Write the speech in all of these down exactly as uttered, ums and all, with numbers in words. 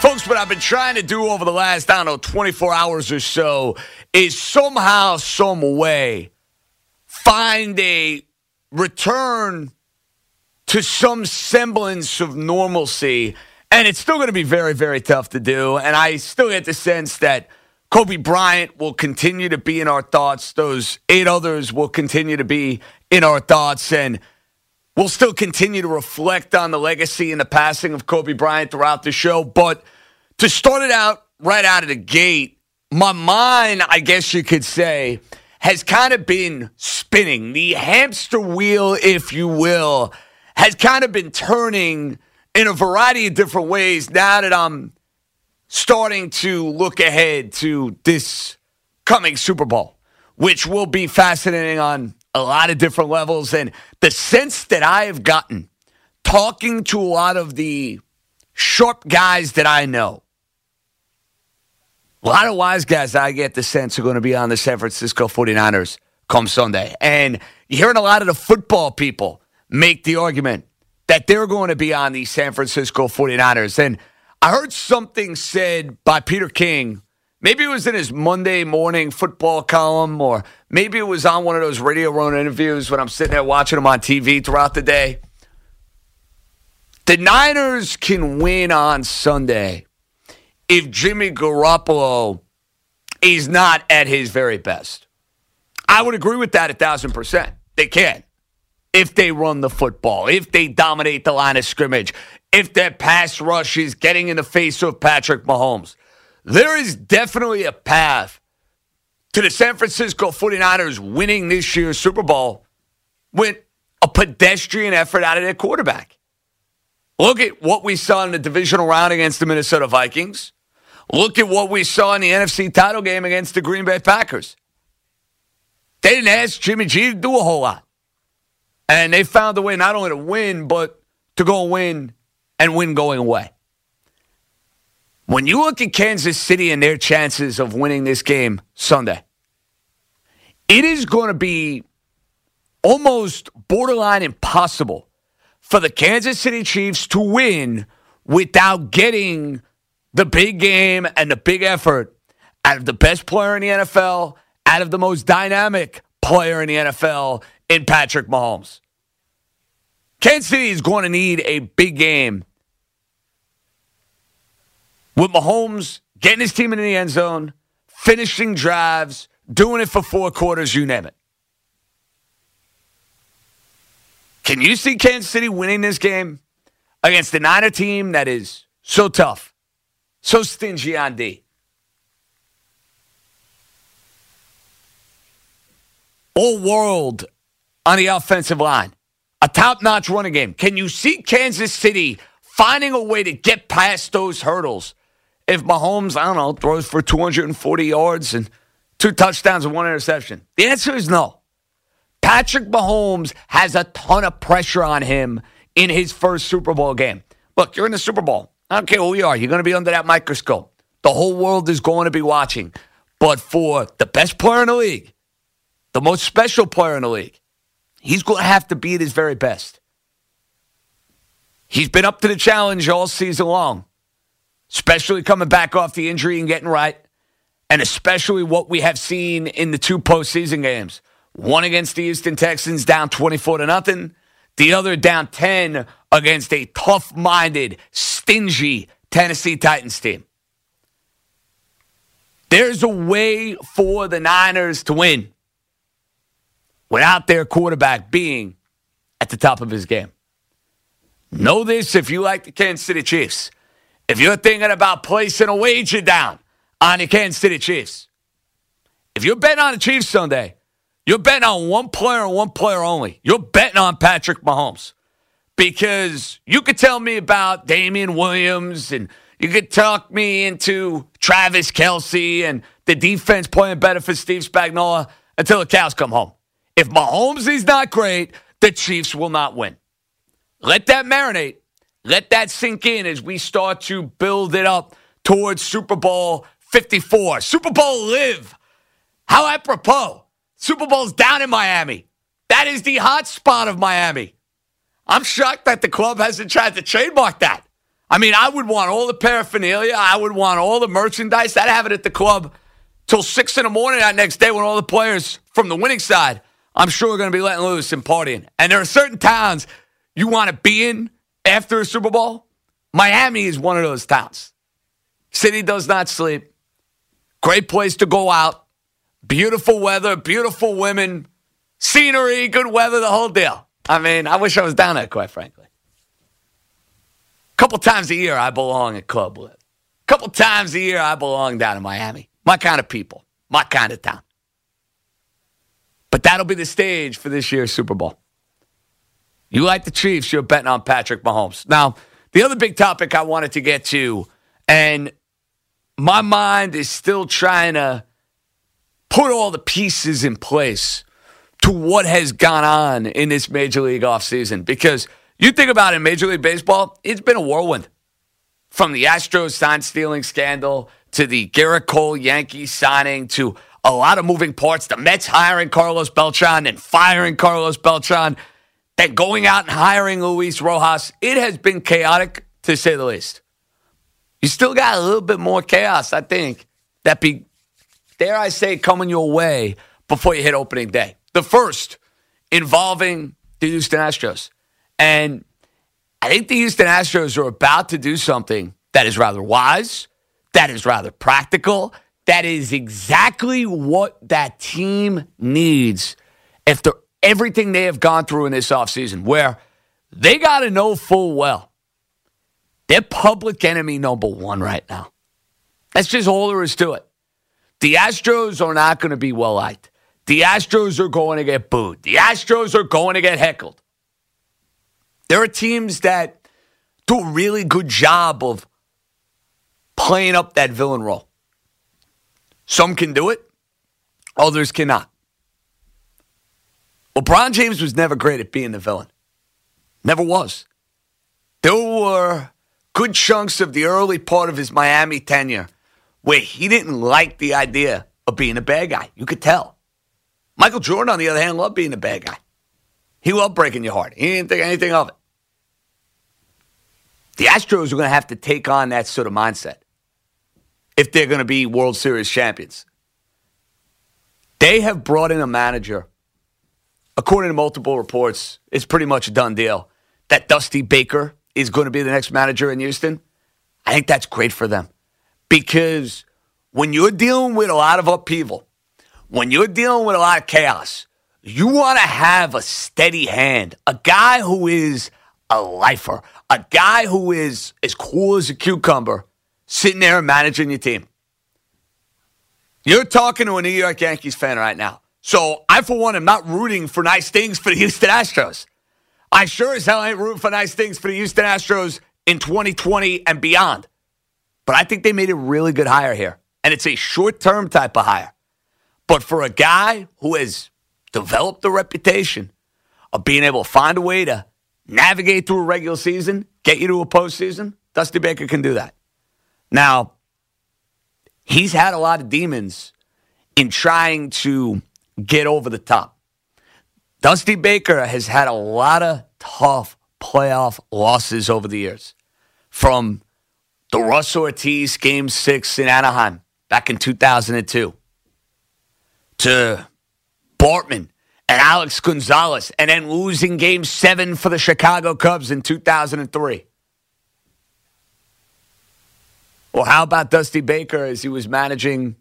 Folks, what I've been trying to do over the last, I don't know, twenty-four hours or so is somehow, some way find a return to some semblance of normalcy. And it's still going to be very, very tough to do. And I still get the sense that Kobe Bryant will continue to be in our thoughts. Those eight others will continue to be in our thoughts. And we'll still continue to reflect on the legacy and the passing of Kobe Bryant throughout the show. But to start it out right out of the gate, my mind, I guess you could say, has kind of been spinning. The hamster wheel, if you will, has kind of been turning in a variety of different ways now that I'm starting to look ahead to this coming Super Bowl, which will be fascinating on a lot of different levels. And the sense that I have gotten talking to a lot of the sharp guys that I know, a lot of wise guys I get the sense are going to be on the San Francisco forty-niners come Sunday. And you're hearing a lot of the football people make the argument that they're going to be on the San Francisco forty-niners. And I heard something said by Peter King. Maybe it was in his Monday morning football column, or maybe it was on one of those Radio Row interviews when I'm sitting there watching them on T V throughout the day. The Niners can win on Sunday if Jimmy Garoppolo is not at his very best. I would agree with that a thousand percent. They can. If they run the football, if they dominate the line of scrimmage, if their pass rush is getting in the face of Patrick Mahomes. There is definitely a path to the San Francisco forty-niners winning this year's Super Bowl with a pedestrian effort out of their quarterback. Look at what we saw in the divisional round against the Minnesota Vikings. Look at what we saw in the N F C title game against the Green Bay Packers. They didn't ask Jimmy G to do a whole lot. And they found a way not only to win, but to go win and win going away. When you look at Kansas City and their chances of winning this game Sunday, it is going to be almost borderline impossible for the Kansas City Chiefs to win without getting the big game and the big effort out of the best player in the N F L, out of the most dynamic player in the N F L, in Patrick Mahomes. Kansas City is going to need a big game with Mahomes getting his team into the end zone, finishing drives, doing it for four quarters, you name it. Can you see Kansas City winning this game against the Niner team that is so tough, so stingy on D? All world on the offensive line. A top-notch running game. Can you see Kansas City finding a way to get past those hurdles if Mahomes, I don't know, throws for two hundred forty yards and two touchdowns and one interception? The answer is no. Patrick Mahomes has a ton of pressure on him in his first Super Bowl game. Look, you're in the Super Bowl. I don't care who you are. You're going to be under that microscope. The whole world is going to be watching. But for the best player in the league, the most special player in the league, he's going to have to be at his very best. He's been up to the challenge all season long, especially coming back off the injury and getting right, and especially what we have seen in the two postseason games. One against the Houston Texans down twenty-four to nothing. The other down ten against a tough-minded, stingy Tennessee Titans team. There's a way for the Niners to win without their quarterback being at the top of his game. Know this if you like the Kansas City Chiefs. If you're thinking about placing a wager down on the Kansas City Chiefs, if you're betting on the Chiefs Sunday, you're betting on one player and one player only. You're betting on Patrick Mahomes. Because you could tell me about Damian Williams, and you could talk me into Travis Kelce and the defense playing better for Steve Spagnuolo until the cows come home. If Mahomes is not great, the Chiefs will not win. Let that marinate. Let that sink in as we start to build it up towards Super Bowl fifty-four. Super Bowl live. How apropos. Super Bowl's down in Miami. That is the hot spot of Miami. I'm shocked that the club hasn't tried to trademark that. I mean, I would want all the paraphernalia. I would want all the merchandise. I'd have it at the club till six in the morning that next day when all the players from the winning side, I'm sure, are going to be letting loose and partying. And there are certain towns you want to be in after a Super Bowl. Miami is one of those towns. City does not sleep. Great place to go out. Beautiful weather, beautiful women, scenery, good weather, the whole deal. I mean, I wish I was down there, quite frankly. A couple times a year, I belong at Club Live. A couple times a year, I belong down in Miami. My kind of people. My kind of town. But that'll be the stage for this year's Super Bowl. You like the Chiefs, you're betting on Patrick Mahomes. Now, the other big topic I wanted to get to, and my mind is still trying to put all the pieces in place to what has gone on in this Major League offseason. Because you think about it, in Major League Baseball, it's been a whirlwind. From the Astros sign-stealing scandal to the Garrett Cole Yankees signing to a lot of moving parts. The Mets hiring Carlos Beltran and firing Carlos Beltran, then going out and hiring Luis Rojas. It has been chaotic, to say the least. You still got a little bit more chaos, I think, that be, dare I say, coming your way before you hit opening day. The first involving the Houston Astros. And I think the Houston Astros are about to do something that is rather wise, that is rather practical, that is exactly what that team needs after everything they have gone through in this offseason, where they got to know full well they're public enemy number one right now. That's just all there is to it. The Astros are not going to be well-liked. The Astros are going to get booed. The Astros are going to get heckled. There are teams that do a really good job of playing up that villain role. Some can do it. Others cannot. LeBron James was never great at being the villain. Never was. There were good chunks of the early part of his Miami tenure where he didn't like the idea of being a bad guy. You could tell. Michael Jordan, on the other hand, loved being a bad guy. He loved breaking your heart. He didn't think anything of it. The Astros are going to have to take on that sort of mindset if they're going to be World Series champions. They have brought in a manager. According to multiple reports, it's pretty much a done deal that Dusty Baker is going to be the next manager in Houston. I think that's great for them. Because when you're dealing with a lot of upheaval, when you're dealing with a lot of chaos, you want to have a steady hand, a guy who is a lifer, a guy who is as cool as a cucumber, sitting there and managing your team. You're talking to a New York Yankees fan right now. So I, for one, am not rooting for nice things for the Houston Astros. I sure as hell ain't rooting for nice things for the Houston Astros in twenty twenty and beyond. But I think they made a really good hire here. And it's a short-term type of hire. But for a guy who has developed the reputation of being able to find a way to navigate through a regular season, get you to a postseason, Dusty Baker can do that. Now, he's had a lot of demons in trying to get over the top. Dusty Baker has had a lot of tough playoff losses over the years. From the Russ Ortiz Game six in Anaheim back in two thousand two to Bartman and Alex Gonzalez, and then losing Game seven for the Chicago Cubs in two thousand three. Or how about Dusty Baker as he was managing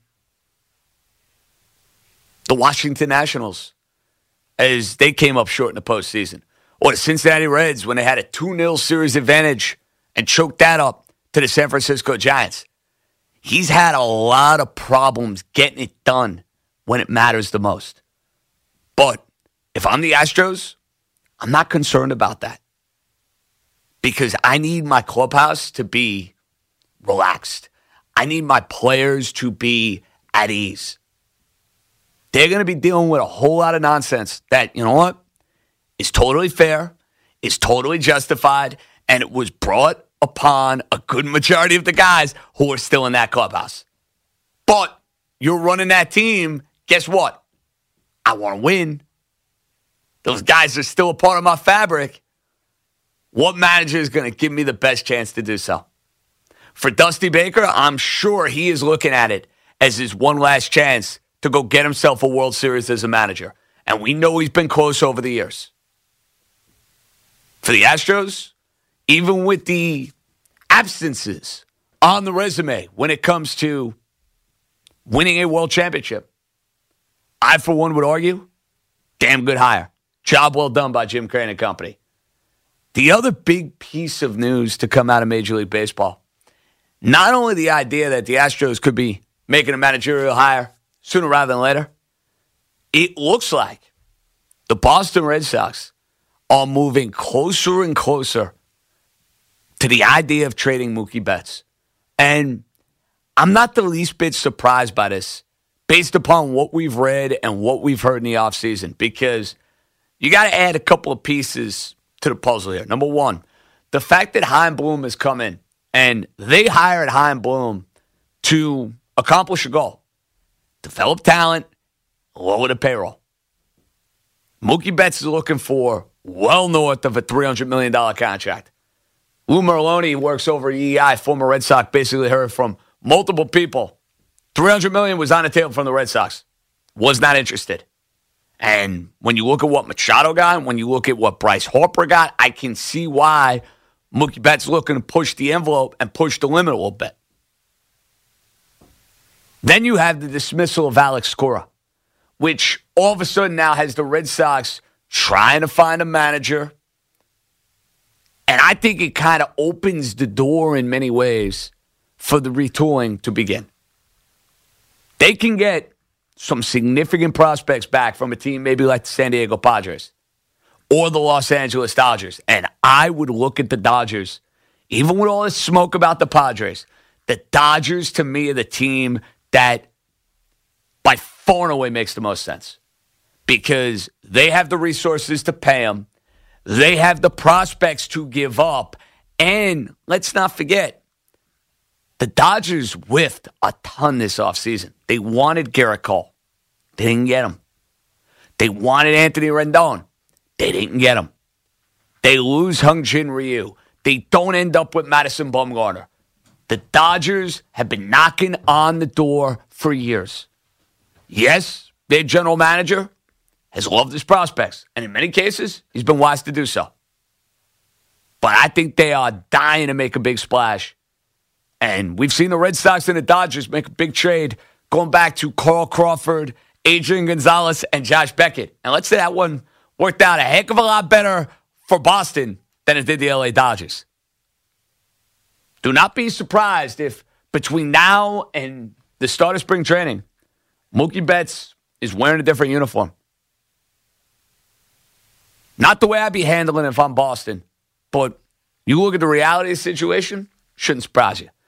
the Washington Nationals as they came up short in the postseason? Or the Cincinnati Reds when they had a two nil series advantage and choked that up to the San Francisco Giants. He's had a lot of problems getting it done when it matters the most. But if I'm the Astros, I'm not concerned about that. Because I need my clubhouse to be relaxed. I need my players to be at ease. They're going to be dealing with a whole lot of nonsense that, you know what, is totally fair, is totally justified, and it was brought upon a good majority of the guys who are still in that clubhouse. But you're running that team, guess what? I want to win. Those guys are still a part of my fabric. What manager is going to give me the best chance to do so? For Dusty Baker, I'm sure he is looking at it as his one last chance to go get himself a World Series as a manager. And we know he's been close over the years. For the Astros, even with the absences on the resume when it comes to winning a world championship, I, for one, would argue, damn good hire. Job well done by Jim Crane and company. The other big piece of news to come out of Major League Baseball, not only the idea that the Astros could be making a managerial hire sooner rather than later, it looks like the Boston Red Sox are moving closer and closer to the idea of trading Mookie Betts. And I'm not the least bit surprised by this based upon what we've read and what we've heard in the offseason, because you got to add a couple of pieces to the puzzle here. Number one, the fact that Chaim Bloom has come in and they hired Chaim Bloom to accomplish a goal, develop talent, lower the payroll. Mookie Betts is looking for well north of a three hundred million dollars contract. Lou Merlone works over at E E I, former Red Sox, basically heard from multiple people. three hundred million dollars was on the table from the Red Sox. Was not interested. And when you look at what Machado got, and when you look at what Bryce Harper got, I can see why Mookie Betts is looking to push the envelope and push the limit a little bit. Then you have the dismissal of Alex Cora, which all of a sudden now has the Red Sox trying to find a manager. And I think it kind of opens the door in many ways for the retooling to begin. They can get some significant prospects back from a team maybe like the San Diego Padres or the Los Angeles Dodgers. And I would look at the Dodgers, even with all this smoke about the Padres, the Dodgers to me are the team that by far and away makes the most sense because they have the resources to pay them. They have the prospects to give up. And let's not forget, the Dodgers whiffed a ton this offseason. They wanted Garrett Cole. They didn't get him. They wanted Anthony Rendon. They didn't get him. They lose Hyun-Jin Ryu. They don't end up with Madison Bumgarner. The Dodgers have been knocking on the door for years. Yes, their general manager has loved his prospects, and in many cases, he's been wise to do so. But I think they are dying to make a big splash. And we've seen the Red Sox and the Dodgers make a big trade going back to Carl Crawford, Adrian Gonzalez, and Josh Beckett. And let's say that one worked out a heck of a lot better for Boston than it did the L A Dodgers. Do not be surprised if between now and the start of spring training, Mookie Betts is wearing a different uniform. Not the way I'd be handling it if I'm Boston, but you look at the reality of the situation, shouldn't surprise you.